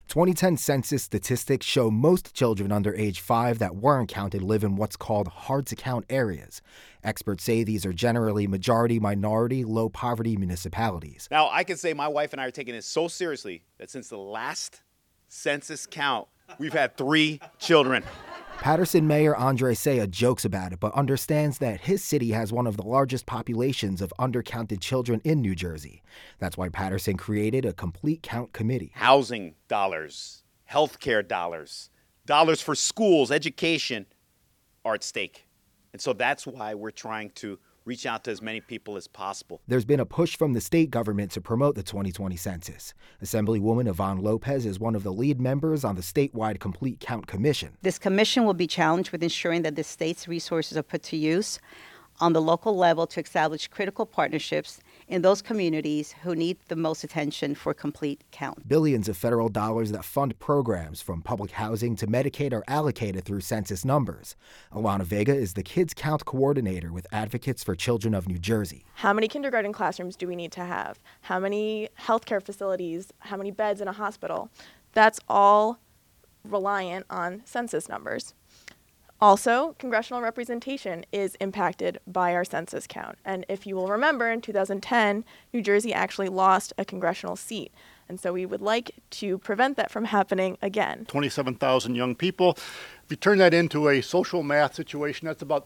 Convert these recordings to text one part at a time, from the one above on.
2010 census statistics show most children under age 5 that weren't counted live in what's called hard-to-count areas. Experts say these are generally majority-minority, low-poverty municipalities. Now, I can say my wife and I are taking this so seriously that since the last census count, we've had 3 children. Paterson Mayor Andre Saya jokes about it, but understands that his city has one of the largest populations of undercounted children in New Jersey. That's why Paterson created a complete count committee. Housing dollars, healthcare dollars, dollars for schools, education are at stake. And so that's why we're trying to reach out to as many people as possible. There's been a push from the state government to promote the 2020 census. Assemblywoman Yvonne Lopez is one of the lead members on the statewide Complete Count Commission. This commission will be challenged with ensuring that the state's resources are put to use on the local level to establish critical partnerships in those communities who need the most attention for complete count. Billions of federal dollars that fund programs from public housing to Medicaid are allocated through census numbers. Alana Vega is the Kids Count coordinator with Advocates for Children of New Jersey. How many kindergarten classrooms do we need to have? How many healthcare facilities? How many beds in a hospital? That's all reliant on census numbers. Also, congressional representation is impacted by our census count. And if you will remember, in 2010, New Jersey actually lost a congressional seat. And so we would like to prevent that from happening again. 27,000 young people. If you turn that into a social math situation, that's about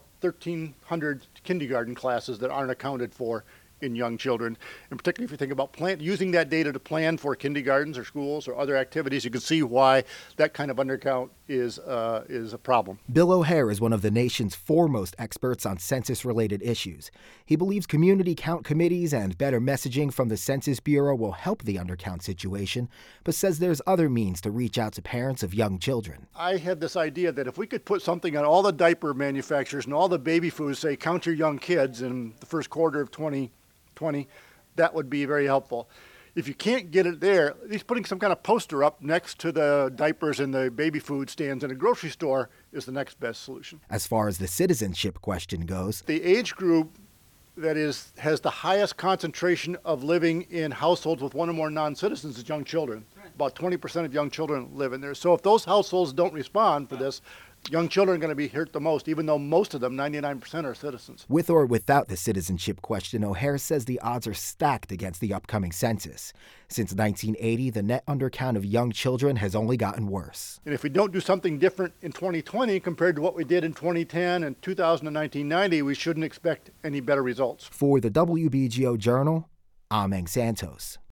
1,300 kindergarten classes that aren't accounted for in young children. And particularly if you think about using that data to plan for kindergartens or schools or other activities, you can see why that kind of undercount is a problem. Bill O'Hare is one of the nation's foremost experts on census-related issues. He believes community count committees and better messaging from the Census Bureau will help the undercount situation, but says there's other means to reach out to parents of young children. I had this idea that if we could put something on all the diaper manufacturers and all the baby foods, say, count your young kids in the first quarter of 2020, that would be very helpful. If you can't get it there, at least putting some kind of poster up next to the diapers and the baby food stands in a grocery store is the next best solution. As far as the citizenship question goes, the age group that has the highest concentration of living in households with one or more non-citizens is young children. About 20% of young children live in there. So if those households don't respond for this, young children are going to be hurt the most, even though most of them, 99%, are citizens. With or without the citizenship question, O'Hare says the odds are stacked against the upcoming census. Since 1980, the net undercount of young children has only gotten worse. And if we don't do something different in 2020 compared to what we did in 2010 and 2000 and 1990, we shouldn't expect any better results. For the WBGO Journal, I'm Ang Santos.